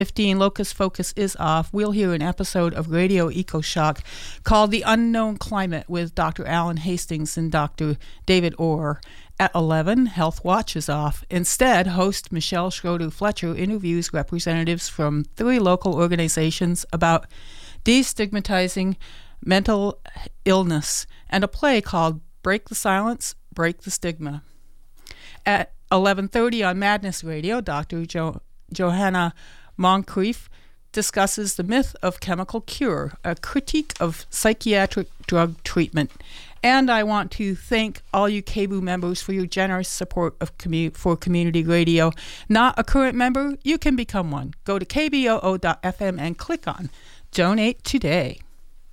15, Locus Focus is off. We'll hear an episode of Radio EcoShock called The Unknown Climate with Dr. Alan Hastings and Dr. David Orr. At 11, Health Watch is off. Instead, host Michelle Schroeder-Fletcher interviews representatives from 3 local organizations about destigmatizing mental illness and a play called Break the Silence, Break the Stigma. At 11:30 on Madness Radio, Dr. Johanna Moncrief discusses the myth of chemical cure, a critique of psychiatric drug treatment. And I want to thank all you KBOO members for your generous support of for community radio. Not a current member? You can become one. Go to kboo.fm and click on Donate Today.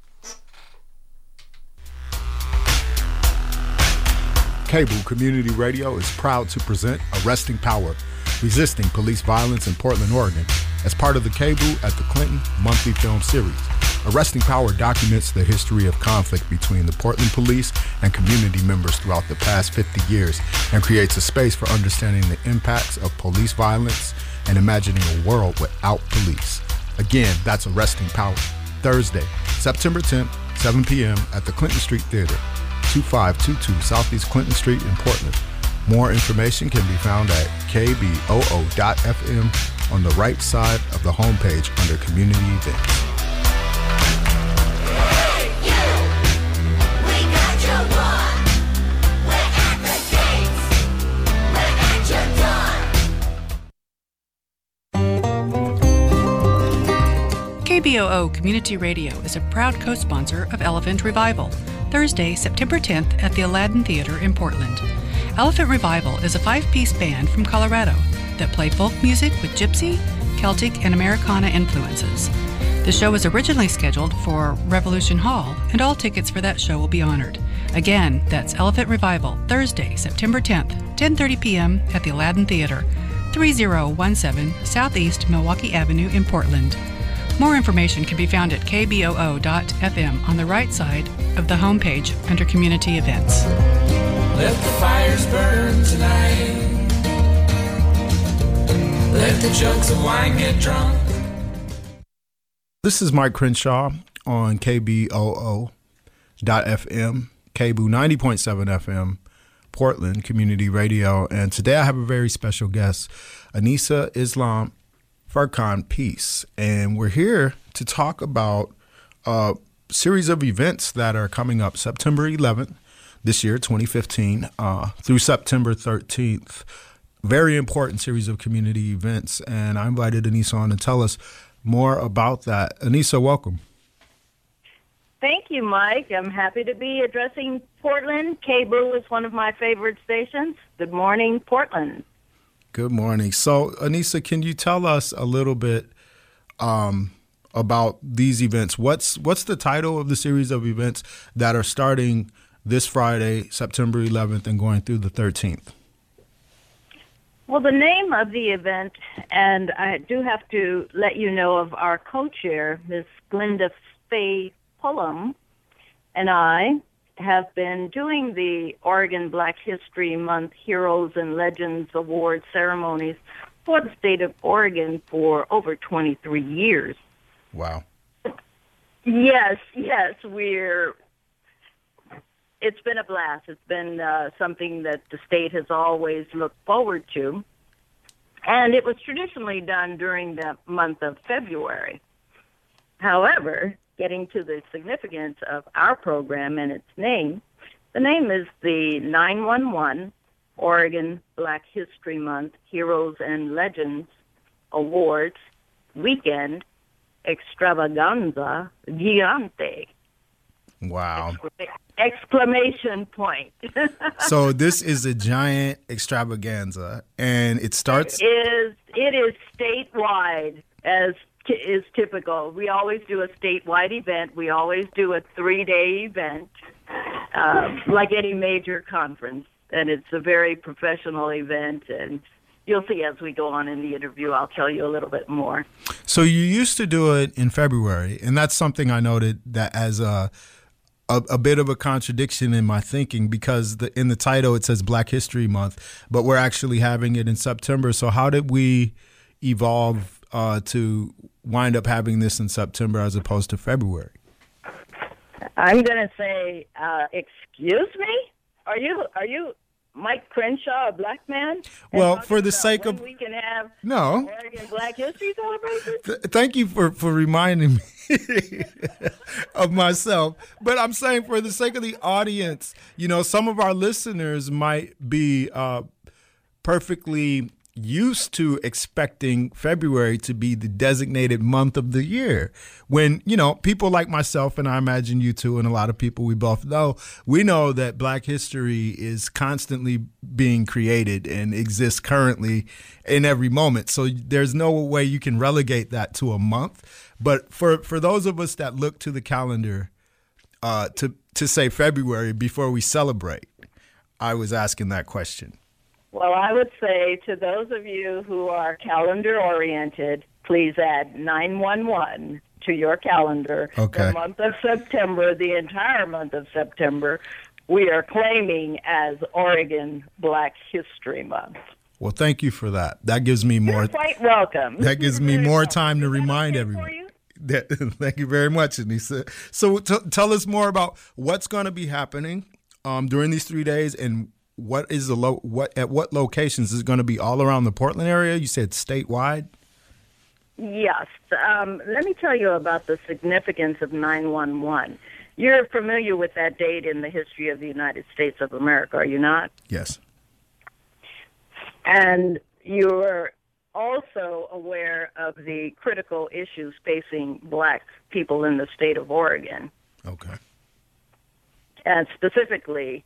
KBOO Community Radio is proud to present Arresting Power, Resisting Police Violence in Portland, Oregon, as part of the KBOO at the Clinton monthly film series. Arresting Power documents the history of conflict between the Portland police and community members throughout the past 50 years and creates a space for understanding the impacts of police violence and imagining a world without police. Again, that's Arresting Power. Thursday, September 10th, 7 p.m. at the Clinton Street Theater, 2522 Southeast Clinton Street in Portland. More information can be found at kboo.fm on the right side of the homepage under Community Events. KBOO Community Radio is a proud co-sponsor of Elephant Revival, Thursday, September 10th at the Aladdin Theater in Portland. Elephant Revival is a 5-piece band from Colorado that play folk music with gypsy, Celtic, and Americana influences. The show was originally scheduled for Revolution Hall, and all tickets for that show will be honored. Again, that's Elephant Revival, Thursday, September 10th, 10:30 p.m. at the Aladdin Theater, 3017 Southeast Milwaukee Avenue in Portland. More information can be found at kboo.fm on the right side of the homepage under Community Events. Let the fires burn tonight. Let the jugs of wine get drunk. This is Mike Crenshaw on KBOO.FM, KBOO 90.7 FM, Portland Community Radio. And today I have a very special guest, Anissa Islam Furkan Peace. And we're here to talk about a series of events that are coming up September 11th this year, 2015, through September 13th. Very important series of community events. And I invited Anissa on to tell us more about that. Anissa, welcome. Thank you, Mike. I'm happy to be addressing Portland. KBOO is one of my favorite stations. Good morning, Portland. Good morning. So, Anissa, can you tell us a little bit about these events? What's the title of the series of events that are starting this Friday, September 11th, and going through the 13th? Well, the name of the event, and I do have to let you know of our co-chair, Ms. Glenda Faye Pullum, and I have been doing the Oregon Black History Month Heroes and Legends Award ceremonies for the state of Oregon for over 23 years. Wow. Yes, it's been a blast. It's been something that the state has always looked forward to. And it was traditionally done during the month of February. However, getting to the significance of our program and its name, the name is the 911 Oregon Black History Month Heroes and Legends Awards Weekend Extravaganza Gigante. Wow. Exclamation point. So this is a giant extravaganza, and it starts... It is statewide, as is typical. We always do a statewide event. We always do a 3-day event, like any major conference, and it's a very professional event, and you'll see as we go on in the interview, I'll tell you a little bit more. So you used to do it in February, and that's something I noted that as a bit of a contradiction in my thinking, because in the title it says Black History Month, but we're actually having it in September. So how did we evolve to wind up having this in September as opposed to February? I'm going to say, excuse me? Are you Mike Crenshaw, a black man? Well, for the sake when of we can have no Oregon Black History Celebration. Thank you for reminding me of myself. But I'm saying for the sake of the audience, some of our listeners might be perfectly used to expecting February to be the designated month of the year when, people like myself, and I imagine you too, and a lot of people we both know, we know that Black history is constantly being created and exists currently in every moment. So there's no way you can relegate that to a month. But for those of us that look to the calendar to say February before we celebrate, I was asking that question. Well, I would say to those of you who are calendar-oriented, please add 911 to your calendar. Okay. The month of September, the entire month of September, we are claiming as Oregon Black History Month. Well, thank you for that. That gives me more. You're quite welcome. That gives me more time to remind okay everyone. Thank you very much, Anissa. So tell us more about what's going to be happening during these 3 days and what is at what locations is it going to be all around the Portland area? You said statewide? Yes. Let me tell you about the significance of 911. You're familiar with that date in the history of the United States of America, are you not? Yes. And you're also aware of the critical issues facing Black people in the state of Oregon. Okay. And specifically,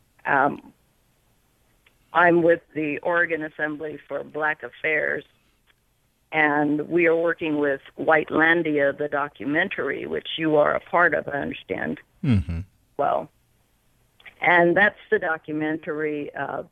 I'm with the Oregon Assembly for Black Affairs, and we are working with Whitelandia, the documentary, which you are a part of, I understand. Mm-hmm. Well, and that's the documentary of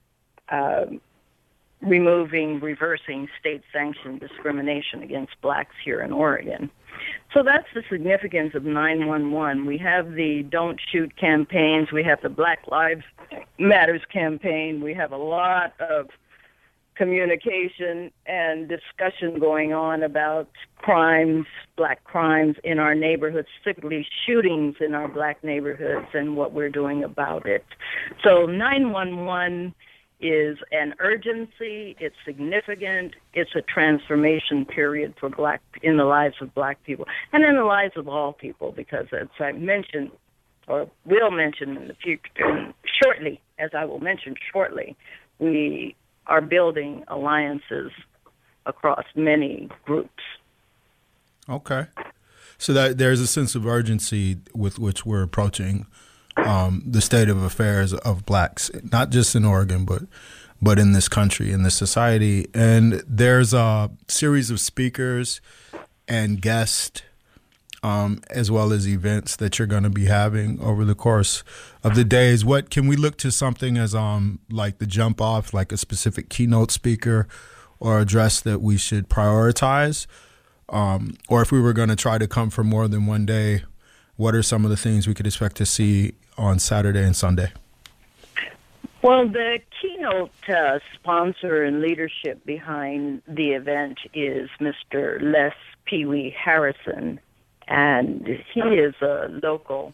reversing state-sanctioned discrimination against Blacks here in Oregon. So that's the significance of 911. We have the Don't Shoot campaigns. We have the Black Lives Matters campaign. We have a lot of communication and discussion going on about crimes, Black crimes in our neighborhoods, specifically shootings in our Black neighborhoods and what we're doing about it. So 911 is an urgency, it's significant, it's a transformation period for in the lives of Black people, and in the lives of all people, because as I mentioned, or will mention in the future, shortly, as I will mention shortly, we are building alliances across many groups. Okay. So that there's a sense of urgency with which we're approaching the state of affairs of Blacks, not just in Oregon, but in this country, in this society. And there's a series of speakers and guests, as well as events that you're going to be having over the course of the days. What can we look to something as like the jump off, like a specific keynote speaker or address that we should prioritize? Or if we were going to try to come for more than one day, what are some of the things we could expect to see on Saturday and Sunday? Well, the keynote sponsor and leadership behind the event is Mr. Les Pee Wee Harrison, and he is a local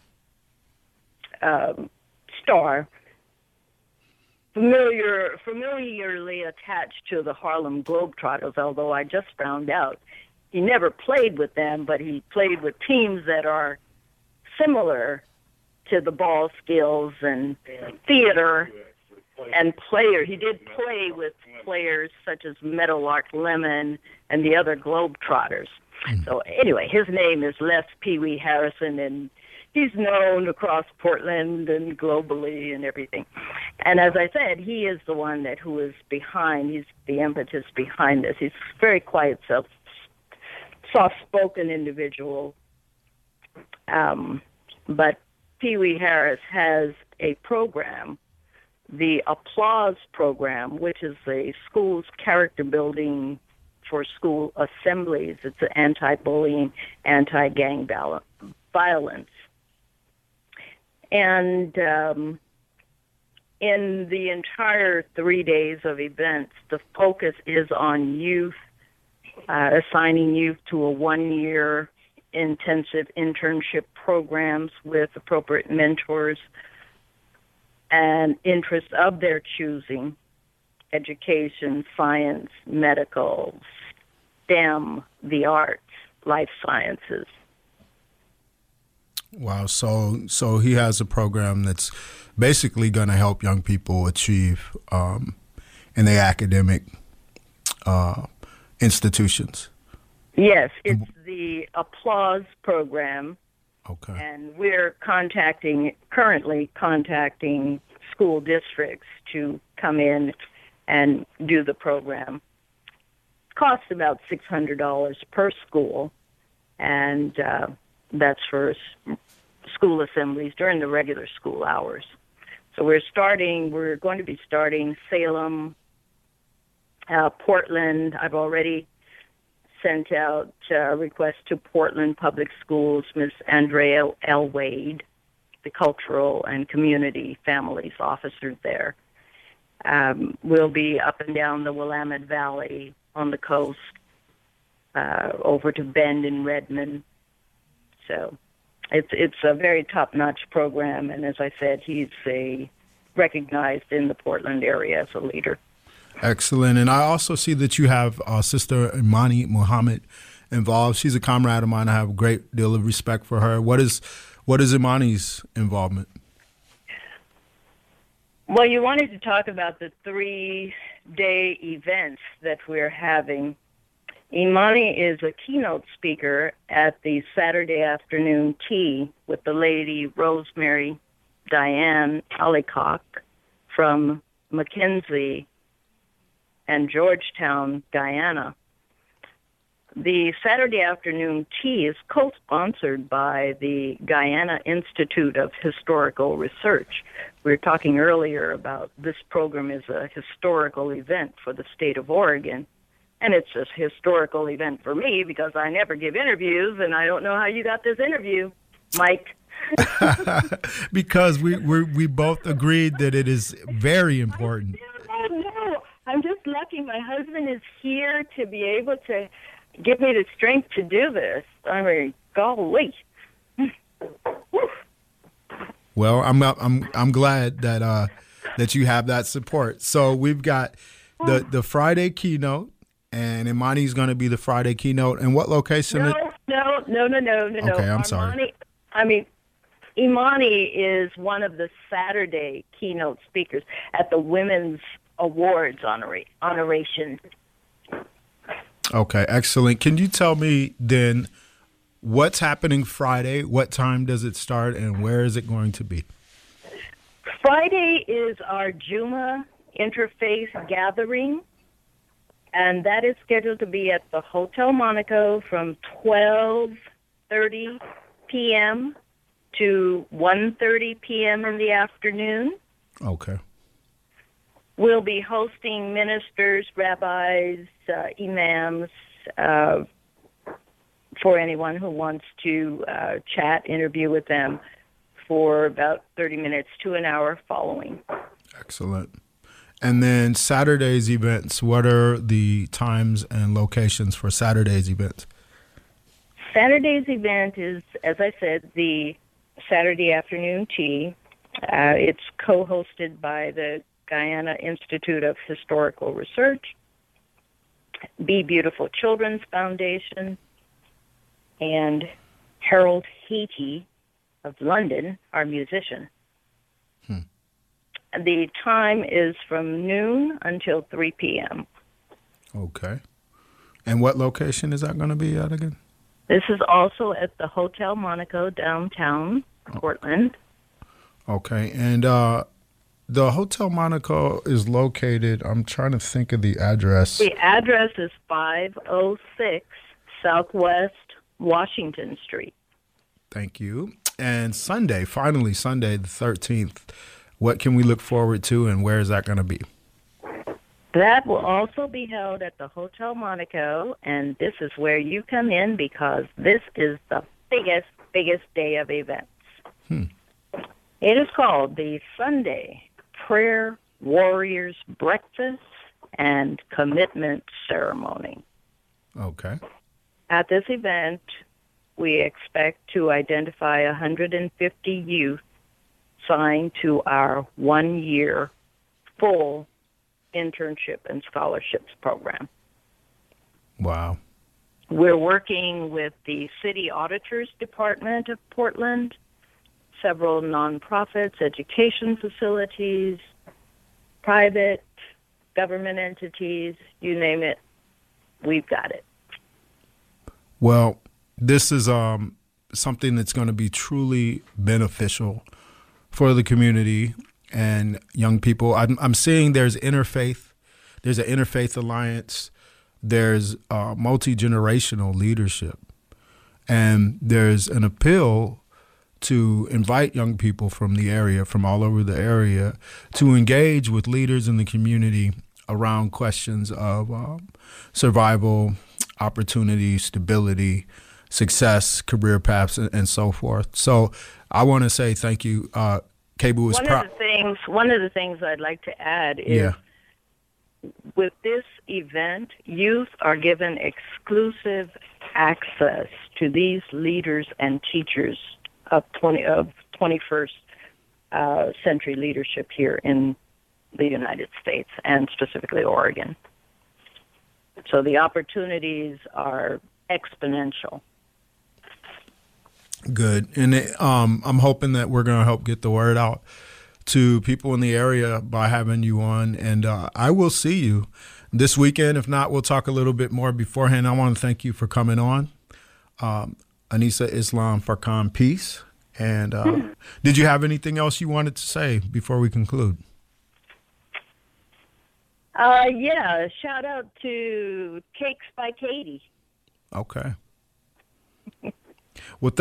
star, familiarly attached to the Harlem Globetrotters, although I just found out he never played with them, but he played with teams that are similar to the ball skills and theater and player. He did play with players such as Meadowlark Lemon and the other Globetrotters. So anyway, his name is Les Pee Wee Harrison, and he's known across Portland and globally and everything. And as I said, he is the one who is behind, he's the impetus behind this. He's a very quiet, soft-spoken individual. But Pee Wee Harris has a program, the Applause Program, which is a school's character building for school assemblies. It's anti-bullying, anti-gang violence. And in the entire 3 days of events, the focus is on youth assigning youth to a 1-year intensive internship programs with appropriate mentors and interests of their choosing: education, science, medical, STEM, the arts, life sciences. Wow. So he has a program that's basically going to help young people achieve in their academic institutions. Yes, it's the Applause program. Okay. And we're currently contacting school districts to come in and do the program. It costs about $600 per school, and that's for school assemblies during the regular school hours. So we're going to be starting Salem, Portland. I've already sent out a request to Portland Public Schools, Ms. Andrea L. Wade, the Cultural and Community Families Officer there. We'll be up and down the Willamette Valley on the coast, over to Bend and Redmond. So it's a very top-notch program, and as I said, he's recognized in the Portland area as a leader. Excellent. And I also see that you have Sister Imani Muhammad involved. She's a comrade of mine. I have a great deal of respect for her. What is Imani's involvement? Well, you wanted to talk about the 3-day events that we're having. Imani is a keynote speaker at the Saturday afternoon tea with the Lady Rosemary Diane Allicock from Mackenzie and Georgetown, Guyana. The Saturday afternoon tea is co-sponsored by the Guyana Institute of Historical Research. We were talking earlier about this program is a historical event for the state of Oregon, and it's a historical event for me because I never give interviews, and I don't know how you got this interview, Mike. Because we both agreed that it is very important. No, I'm just lucky my husband is here to be able to give me the strength to do this. I mean, golly. Well, I'm glad that you have that support. So we've got the Friday keynote, and Imani's going to be the Friday keynote. And what location? No. Okay, I'm sorry. Imani is one of the Saturday keynote speakers at the Women's Awards honoration. Okay, excellent. Can you tell me then what's happening Friday? What time does it start, and where is it going to be? Friday is our Juma Interfaith Gathering, and that is scheduled to be at the Hotel Monaco from 12:30 p.m. to 1:30 p.m. in the afternoon. Okay. We'll be hosting ministers, rabbis, imams, for anyone who wants to chat, interview with them for about 30 minutes to an hour following. Excellent. And then Saturday's events, what are the times and locations for Saturday's events? Saturday's event is, as I said, the Saturday afternoon tea. It's co-hosted by the Guyana Institute of Historical Research, Be Beautiful Children's Foundation, and Harold Haiti of London, our musician. The time is from noon until 3 p.m. Okay. And what location is that going to be at again? This is also at the Hotel Monaco downtown, Portland. Okay. And the Hotel Monaco is located, I'm trying to think of the address. The address is 506 Southwest Washington Street. Thank you. And Sunday, finally Sunday the 13th, what can we look forward to, and where is that going to be? That will also be held at the Hotel Monaco, and this is where you come in because this is the biggest day of events. It is called the Sunday Prayer Warriors Breakfast and Commitment Ceremony. Okay. At this event, we expect to identify 150 youth signed to our 1-year full internship and scholarships program. Wow. We're working with the City Auditor's Department of Portland, several nonprofits, education facilities, private, government entities, you name it, we've got it. Well, this is something that's going to be truly beneficial for the community and young people. I'm seeing there's interfaith, there's an interfaith alliance, there's multi-generational leadership, and there's an appeal to invite young people from the area, from all over the area, to engage with leaders in the community around questions of survival, opportunity, stability, success, career paths, and so forth. So I want to say thank you. KBOO is proud. One of the things I'd like to add is with this event, youth are given exclusive access to these leaders and teachers of 21st century leadership here in the United States and specifically Oregon. So the opportunities are exponential. Good. And I'm hoping that we're going to help get the word out to people in the area by having you on. And I will see you this weekend. If not, we'll talk a little bit more beforehand. I want to thank you for coming on. Anissa Islam Farkan Peace. And did you have anything else you wanted to say before we conclude? Yeah, shout out to Cakes by Katie. Okay. Well,